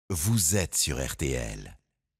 Vous êtes sur RTL.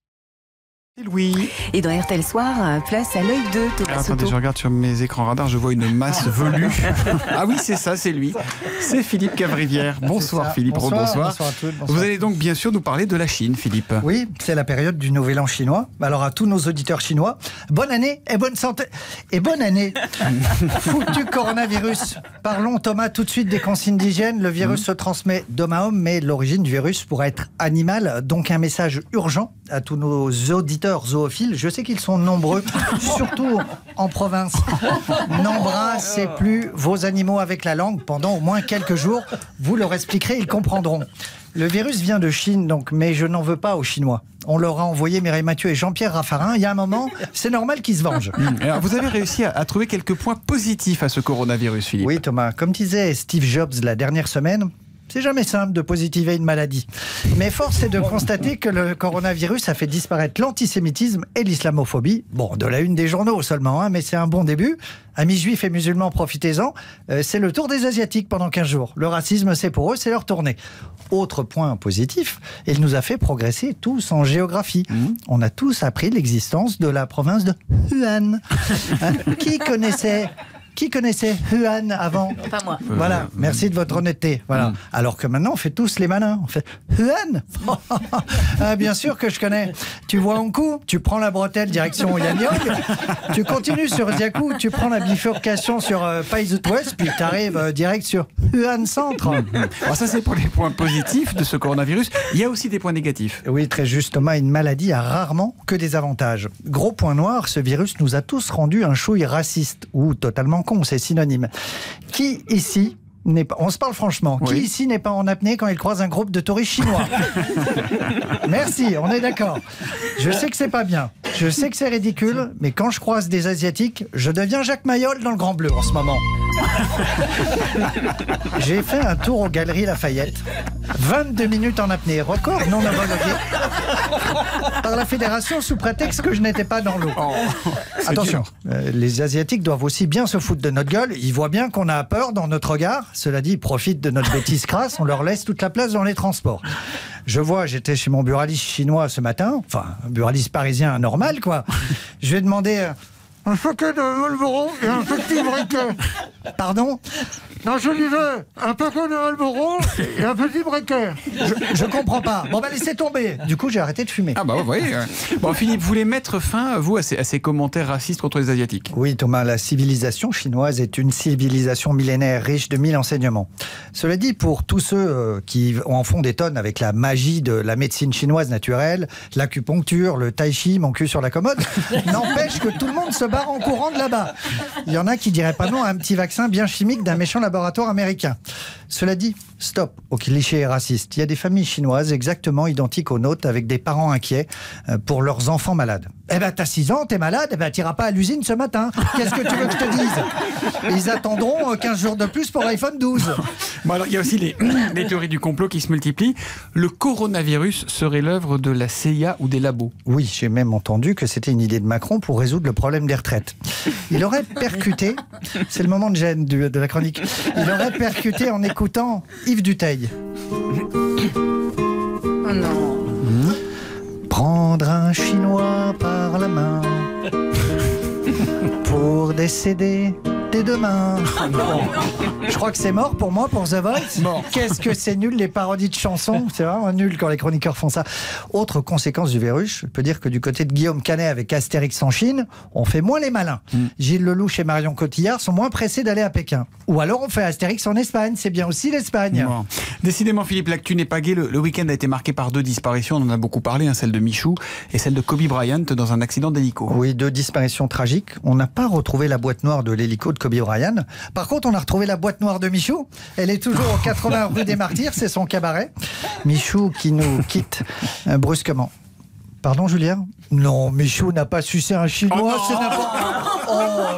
Louis. Et dans RTL Soir, place à l'œil de Thomas Soto. Attendez, je regarde sur mes écrans radars, je vois une masse velue. Ah oui, c'est ça, c'est lui. C'est Philippe Cavrivière. Bonsoir Philippe. Bonsoir, Bonsoir. bonsoir à tous. Bonsoir. Vous allez donc bien sûr nous parler de la Chine, Philippe. Oui, c'est la période du Nouvel An chinois. Alors à tous nos auditeurs chinois, bonne année et bonne santé. Et bonne année. Foutu coronavirus. Parlons Thomas tout de suite des consignes d'hygiène. Le virus se transmet d'homme à homme, mais l'origine du virus pourrait être animale. Donc un message urgent à tous nos auditeurs zoophiles. Je sais qu'ils sont nombreux, surtout en province. N'embrassez plus vos animaux avec la langue pendant au moins quelques jours. Vous leur expliquerez, ils comprendront. Le virus vient de Chine, donc, mais je n'en veux pas aux Chinois. On leur a envoyé Mireille Mathieu et Jean-Pierre Raffarin. Il y a un moment, c'est normal qu'ils se vengent. Alors, vous avez réussi à trouver quelques points positifs à ce coronavirus, Philippe. Oui, Thomas. Comme disait Steve Jobs la dernière semaine, c'est jamais simple de positiver une maladie. Mais force est de constater que le coronavirus a fait disparaître l'antisémitisme et l'islamophobie. Bon, de la une des journaux seulement, mais c'est un bon début. Amis juifs et musulmans, profitez-en. C'est le tour des Asiatiques pendant 15 jours. Le racisme, c'est pour eux, c'est leur tournée. Autre point positif, il nous a fait progresser tous en géographie. On a tous appris l'existence de la province de Hunan. Qui connaissait Hunan avant? Pas moi. Voilà, merci de votre honnêteté. Voilà. Alors que maintenant, on fait tous les malins. On fait Hunan. Ah, bien sûr que je connais. Tu vois Hankou, tu prends la bretelle direction Yanyang, tu continues sur Ziakou, tu prends la bifurcation sur Païs-Ouest, puis tu arrives direct sur Hunan Centre. Alors ça, c'est pour les points positifs de ce coronavirus. Il y a aussi des points négatifs. Oui, très juste, Thomas, une maladie a rarement que des avantages. Gros point noir, ce virus nous a tous rendu un chouille raciste, ou totalement con, c'est synonyme. Qui ici n'est pas, on se parle franchement, oui. Qui ici n'est pas en apnée quand il croise un groupe de touristes chinois? Merci, on est d'accord. Je sais que c'est pas bien, je sais que c'est ridicule, mais quand je croise des Asiatiques, je deviens Jacques Mayol dans le Grand Bleu en ce moment. J'ai fait un tour aux Galeries Lafayette. 22 minutes en apnée, record non homologué par la fédération sous prétexte que je n'étais pas dans l'eau. Attention, les Asiatiques doivent aussi bien se foutre de notre gueule. Ils voient bien qu'on a peur dans notre regard. Cela dit, ils profitent de notre bêtise crasse. On leur laisse toute la place dans les transports. Je vois, j'étais chez mon buraliste chinois ce matin. Enfin, un buraliste parisien normal, quoi. Je lui ai demandé un paquet de Marlboro et un petit briquet. Pardon? Non, je lui veux un paquet de Marlboro et un petit briquet. Je comprends pas. Bon, laissez tomber. Du coup, j'ai arrêté de fumer. Ah bah vous voyez. Bon, Philippe, vous voulez mettre fin, vous, à ces commentaires racistes contre les Asiatiques? Oui, Thomas, la civilisation chinoise est une civilisation millénaire riche de 1000 enseignements. Cela dit, pour tous ceux qui en font des tonnes avec la magie de la médecine chinoise naturelle, l'acupuncture, le tai chi, mon cul sur la commode, n'empêche que tout le monde se barre en courant de là-bas. Il y en a qui diraient pas non à un petit vaccin bien chimique d'un méchant laboratoire américain. Cela dit, stop aux clichés racistes. Il y a des familles chinoises exactement identiques aux nôtres avec des parents inquiets pour leurs enfants malades. Eh ben, t'as 6 ans, t'es malade, eh ben, t'iras pas à l'usine ce matin. Qu'est-ce que tu veux que je te dise? Ils attendront 15 jours de plus pour l'iPhone 12. Bon, alors, il y a aussi les théories du complot qui se multiplient. Le coronavirus serait l'œuvre de la CIA ou des labos? Oui, j'ai même entendu que c'était une idée de Macron pour résoudre le problème des retraites. Il aurait percuté, c'est le moment de gêne de la chronique, il aurait percuté en écoutant Yves Duteil. Oh non. Prendre un Chinois par la main pour décéder dès demain. Bon. Je crois que c'est mort pour moi, pour The Voice. Bon. Qu'est-ce que c'est nul les parodies de chansons. C'est vraiment nul quand les chroniqueurs font ça. Autre conséquence du virus, je peux dire que du côté de Guillaume Canet avec Astérix en Chine, on fait moins les malins. Gilles Lelouch et Marion Cotillard sont moins pressés d'aller à Pékin. Ou alors on fait Astérix en Espagne, c'est bien aussi l'Espagne. Bon. Décidément, Philippe, l'actu n'est pas gai. Le week-end a été marqué par 2 disparitions, on en a beaucoup parlé, celle de Michou et celle de Kobe Bryant dans un accident d'hélico. Oui, 2 disparitions tragiques. On n'a pas retrouvé la boîte noire de l'hélico de Kobe Bryant. Par contre, on a retrouvé la boîte noire de Michou. Elle est toujours au 80 rue des Martyrs, c'est son cabaret. Michou qui nous quitte brusquement. Pardon, Julien? Non, Michou n'a pas sucé un Chinois, c'est n'importe quoi. Oh,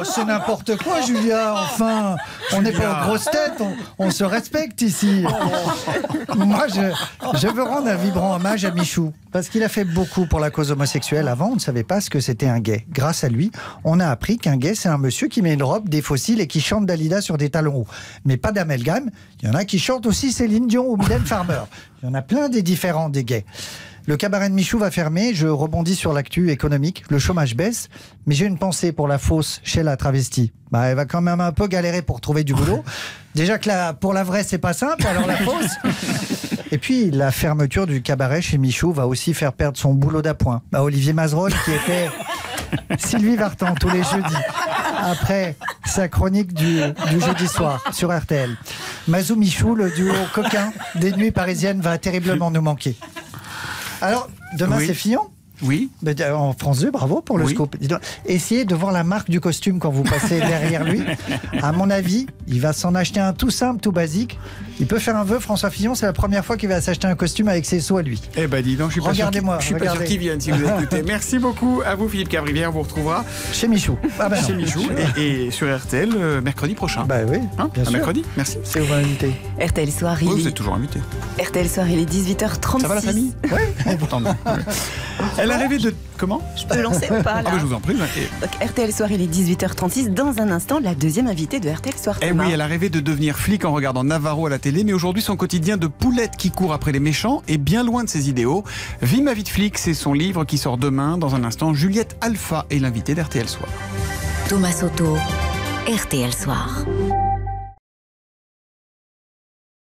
c'est n'importe quoi, Julia. Enfin, on n'est pas aux grosses têtes, on se respecte ici. Moi, je veux rendre un vibrant hommage à Michou, parce qu'il a fait beaucoup pour la cause homosexuelle. Avant, on ne savait pas ce que c'était un gay. Grâce à lui, on a appris qu'un gay, c'est un monsieur qui met une robe, des fossiles et qui chante Dalida sur des talons hauts. Mais pas d'amalgame. Il y en a qui chantent aussi Céline Dion ou Mylène Farmer. Il y en a plein des différents des gays. Le cabaret de Michou va fermer. Je rebondis sur l'actu économique. Le chômage baisse. Mais j'ai une pensée pour la fausse chez la travestie. Elle va quand même un peu galérer pour trouver du boulot. Déjà que pour la vraie, c'est pas simple. Alors la fausse. Et puis, la fermeture du cabaret chez Michou va aussi faire perdre son boulot d'appoint à Olivier Mazerolle, qui était Sylvie Vartan tous les jeudis, après sa chronique du jeudi soir sur RTL. Mazou Michou, le duo coquin des nuits parisiennes, va terriblement nous manquer. Alors, demain, Oui. c'est Fillon. Oui. En France 2, bravo pour le Oui. scoop. Essayez de voir la marque du costume quand vous passez derrière lui. À mon avis, il va s'en acheter un tout simple, tout basique. Il peut faire un vœu, François Fillon, c'est la première fois qu'il va s'acheter un costume avec ses sous à lui. Eh ben dis donc, je suis pas sûr Regardez-moi, je suis pas sûr regardez. qu'il vienne si vous écoutez. Merci beaucoup à vous, Philippe Cabrivière. On vous retrouvera Chez Michou. Ah ben non. chez Michou et sur RTL mercredi prochain. Bah oui, Hein, bien à sûr. mercredi, merci. C'est où invité. RTL Soir, Oui, vous il êtes toujours invité. est... RTL Soir, il est 18h36. Ça va la famille Oui. Tant mieux. Elle a rêvé de... Comment Je peux lancer ou pas Ah là ben, je vous en prie. Et- Donc, RTL Soir, il est 18h36. Dans un instant, la deuxième invitée de RTL Soir. Eh Thomas. oui, elle a rêvé de devenir flic en regardant Navarro à la télé, mais aujourd'hui son quotidien de poulette qui court après les méchants est bien loin de ses idéaux. Vie ma vie de flic, c'est son livre qui sort demain. Dans un instant, Juliette Alpha est l'invitée d'RTL Soir. Thomas Soto, RTL Soir.